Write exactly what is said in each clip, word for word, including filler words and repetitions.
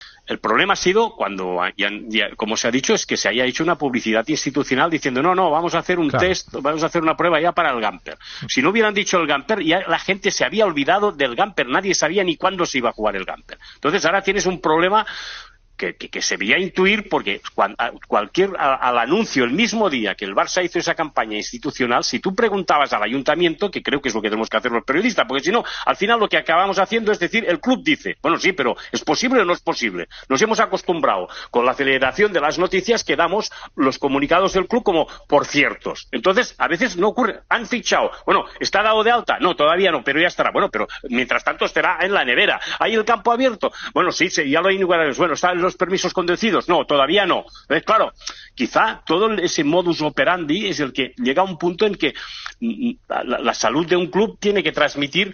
El problema ha sido cuando, ya, ya, como se ha dicho, es que se haya hecho una publicidad institucional diciendo no, no, vamos a hacer un claro. test, vamos a hacer una prueba ya para el Gamper. Si no hubieran dicho el Gamper, ya la gente se había olvidado del Gamper, nadie sabía ni cuándo se iba a jugar el Gamper. Entonces ahora tienes un problema Que, que, que se veía intuir porque cual, cualquier a, al anuncio el mismo día que el Barça hizo esa campaña institucional, si tú preguntabas al ayuntamiento, que creo que es lo que tenemos que hacer los periodistas, porque si no, al final lo que acabamos haciendo es decir, el club dice, bueno sí, pero ¿es posible o no es posible? Nos hemos acostumbrado con la aceleración de las noticias que damos los comunicados del club como por ciertos. Entonces, a veces no ocurre, han fichado, bueno, ¿está dado de alta? No, todavía no, pero ya estará. Bueno, pero mientras tanto estará en la nevera. ¿Hay el campo abierto? Bueno, sí, sí ya lo hay inaugurado. Bueno, está en los permisos concedidos, no, todavía no. Entonces, claro, quizá todo ese modus operandi es el que llega a un punto en que la, la salud de un club tiene que transmitir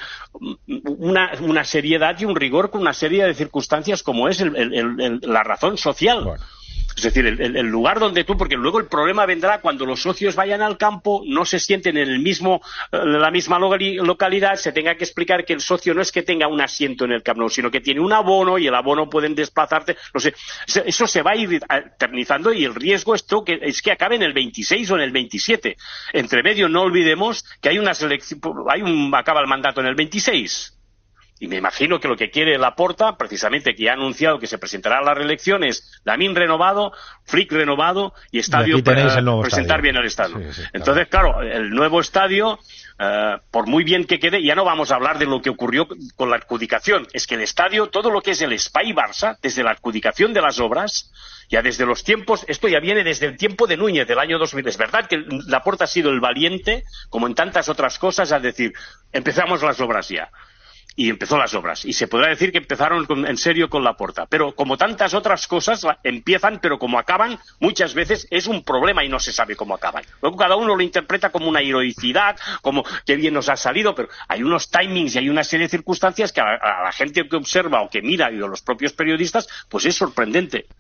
una, una seriedad y un rigor con una serie de circunstancias como es el, el, el, la razón social. Bueno. Es decir, el, el, el lugar donde tú, porque luego el problema vendrá cuando los socios vayan al campo, no se sienten en el mismo, en la misma localidad, se tenga que explicar que el socio no es que tenga un asiento en el Camp Nou, sino que tiene un abono y el abono pueden desplazarse, no sé, eso se va a ir eternizando y el riesgo esto que, es que acabe en el veintiséis o en el veintisiete. Entre medio no olvidemos que hay una selección, hay un, acaba el mandato en el veintiséis. Y me imagino que lo que quiere Laporta, precisamente que ya ha anunciado que se presentará a las reelecciones, Lamine renovado, Flick renovado y estadio para presentar estadio. bien el estadio. Sí, sí, claro. Entonces, claro, el nuevo estadio, uh, por muy bien que quede, ya no vamos a hablar de lo que ocurrió con la adjudicación. Es que el estadio, todo lo que es el Espai Barça, desde la adjudicación de las obras, ya desde los tiempos, esto ya viene desde el tiempo de Núñez, del año dos mil. Es verdad que Laporta ha sido el valiente, como en tantas otras cosas, a decir, empezamos las obras ya. Y empezó las obras. Y se podrá decir que empezaron con, en serio con Laporta. Pero como tantas otras cosas, empiezan, pero como acaban, muchas veces es un problema y no se sabe cómo acaban. Luego cada uno lo interpreta como una heroicidad, como que bien nos ha salido, pero hay unos timings y hay una serie de circunstancias que a, a la gente que observa o que mira y a los propios periodistas, pues es sorprendente.